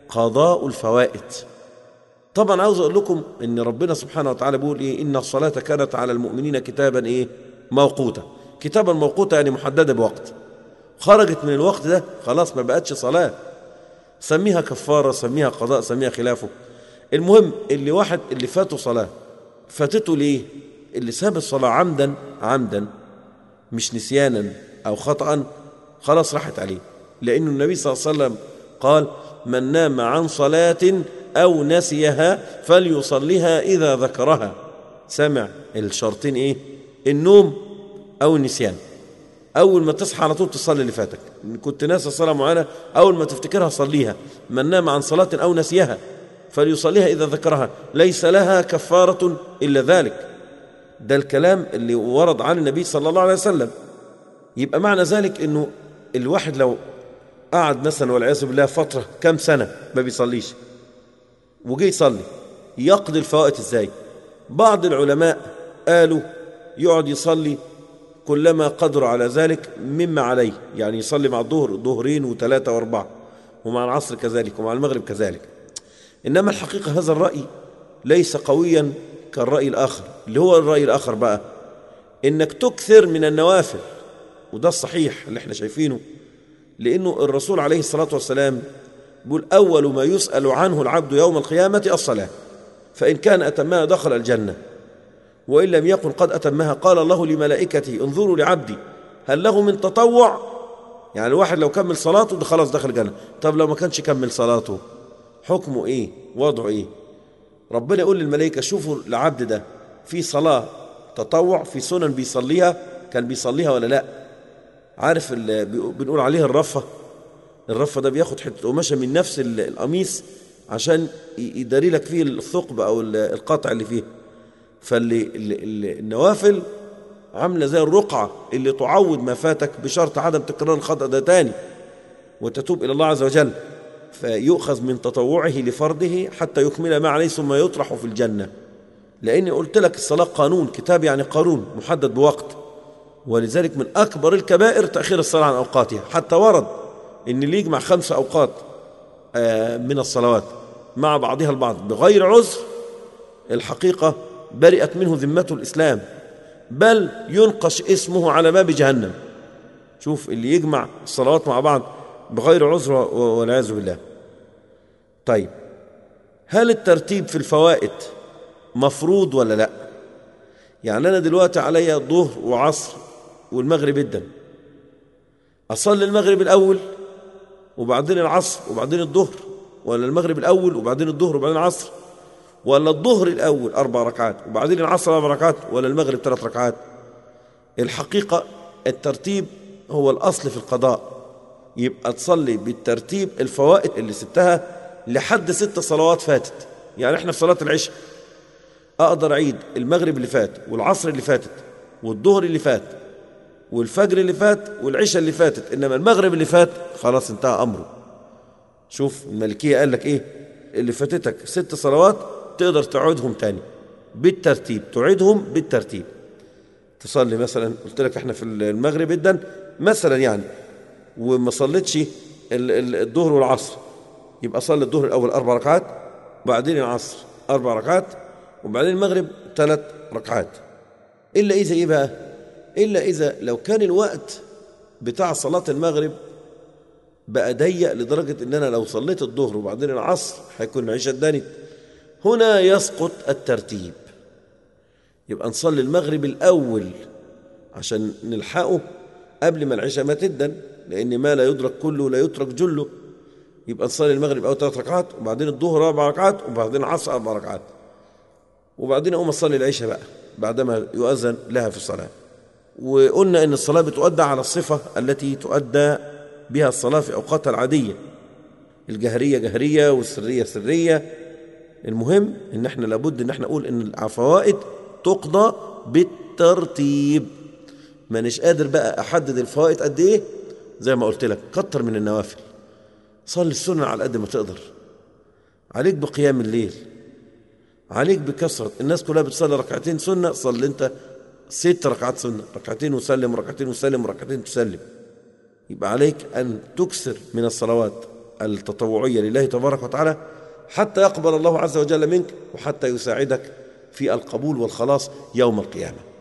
قضاء الفوائد. طبعا عاوز أقول لكم إن ربنا سبحانه وتعالى بيقول إيه؟ إن الصلاة كانت على المؤمنين كتابا إيه؟ موقوتا. كتابا موقوتا يعني محددة بوقت، خرجت من الوقت ده خلاص ما بقتش صلاة، سميها كفارة، سميها قضاء، سميها خلافه. المهم اللي فاته صلاة فاتته ليه؟ اللي ساب الصلاة عمدا مش نسيانا أو خطأ خلاص راحت عليه، لأن النبي صلى الله عليه وسلم قال من نام عن صلاة أو نسيها فليصليها إذا ذكرها. سمع الشرطين إيه؟ النوم أو النسيان. أول ما تصحى على طول تصلي اللي فاتك، إن كنت ناسي الصلاة معينة أول ما تفتكرها صليها. من نام عن صلاة أو نسيها فليصليها إذا ذكرها ليس لها كفارة إلا ذلك. ده الكلام اللي ورد عن النبي صلى الله عليه وسلم. يبقى معنى ذلك إنه الواحد لو قعد مثلا والعياذ بالله فترة كم سنة ما بيصليش وجي يصلي، يقضي الفوائت إزاي؟ بعض العلماء قالوا يقعد يصلي كلما قدر على ذلك مما عليه، يعني يصلي مع الظهر ظهرين وثلاثة واربعة، ومع العصر كذلك، ومع المغرب كذلك. إنما الحقيقة هذا الرأي ليس قويا كالرأي الآخر. اللي هو الرأي الآخر بقى إنك تكثر من النوافل، وده الصحيح اللي احنا شايفينه، لأنه الرسول عليه الصلاة والسلام بيقول أول ما يسأل عنه العبد يوم القيامة الصلاة، فإن كان أتمها دخل الجنة وإن لم يكن قد أتمها قال الله لملائكته انظروا لعبدي هل له من تطوع. يعني الواحد لو كمل صلاته ده خلاص دخل الجنة. طب لو ما كانش كمل صلاته حكمه إيه؟ وضعه إيه؟ ربنا يقول للملائكة شوفوا العبد ده في صلاة تطوع، في سنن بيصليها، كان بيصليها ولا لا؟ عارف اللي بنقول عليه الرفة ده بياخد حتة قماشة من نفس القميص عشان يداري لك فيه الثقب أو القطع اللي فيه. النوافل عاملة زي الرقعة اللي تعوض ما فاتك بشرط عدم تكرار الخطأ ده تاني وتتوب إلى الله عز وجل، فيؤخذ من تطوعه لفرضه حتى يكمل ما عليه ثم يطرح في الجنة. لأني قلت لك الصلاة قانون، كتاب يعني قانون محدد بوقت، ولذلك من أكبر الكبائر تأخير الصلاة عن أوقاتها. حتى ورد إن اللي يجمع 5 أوقات من الصلوات مع بعضها البعض بغير عذر الحقيقة برئت منه ذمته الإسلام، بل ينقش اسمه على باب جهنم. شوف اللي يجمع الصلوات مع بعض بغير عذر والعياذ بالله. طيب هل الترتيب في الفوائد مفروض ولا لا؟ يعني أنا دلوقتي عليا ظهر وعصر والمغرب جدا، أصلي المغرب الأول وبعدين العصر وبعدين الظهر، ولا المغرب الأول وبعدين الظهر وبعدين العصر، ولا الظهر الأول 4 ركعات وبعدين العصر 4 ركعات، ولا المغرب 3 ركعات؟ الحقيقة الترتيب هو الأصل في القضاء. يبقى تصلي بالترتيب الفوائد اللي سبتها لحد 6 صلوات فاتت. يعني احنا في صلاة العشاء أقدر أعيد المغرب اللي فات والعصر اللي فاتت والظهر اللي فات والفجر اللي فات والعشاء اللي فاتت، إنما المغرب اللي فات خلاص انتهى أمره. شوف المالكية قال لك إيه؟ اللي فاتتك 6 صلوات تقدر تعودهم تاني بالترتيب، تعيدهم بالترتيب. تصلي مثلا قلت لك احنا في المغرب جدا مثلا يعني وما صليتش الظهر والعصر، يبقى صلي الظهر الأول 4 ركعات وبعدين العصر 4 ركعات وبعدين المغرب 3 ركعات. إلا إذا إيه بقى؟ إلا إذا لو كان الوقت بتاع صلاة المغرب بقى ضيق لدرجة إن أنا لو صليت الظهر وبعدين العصر هيكون العشاء اتدنت، هنا يسقط الترتيب. يبقى نصلي المغرب الأول عشان نلحقه قبل ما العشاء ما تدن، لأن ما لا يدرك كله لا يترك جله. يبقى نصلي المغرب أول 3 ركعات وبعدين الظهر 4 ركعات وبعدين العصر 4 ركعات وبعدين أقوم أصلي العشاء بقى بعدما يؤذن لها في الصلاة. وقلنا إن الصلاة بتؤدى على الصفة التي تؤدى بها الصلاة في أوقاتها العادية، الجهرية جهرية والسرية سرية. المهم إن احنا لابد إن احنا نقول إن الفوائد تقضى بالترتيب. ما نش قادر بقى أحدد الفوائد قد إيه، زي ما قلت لك كتر من النوافل، صلي السنة على قد ما تقدر، عليك بقيام الليل، عليك بكثرة. الناس كلها بتصلي 2 ركعتين سنة، صلي انت 6 ركعات سنة، 2 وسلم 2 وسلم 2 تسلم. يبقى عليك أن تكثر من الصلوات التطوعية لله تبارك وتعالى حتى يقبل الله عز وجل منك، وحتى يساعدك في القبول والخلاص يوم القيامة.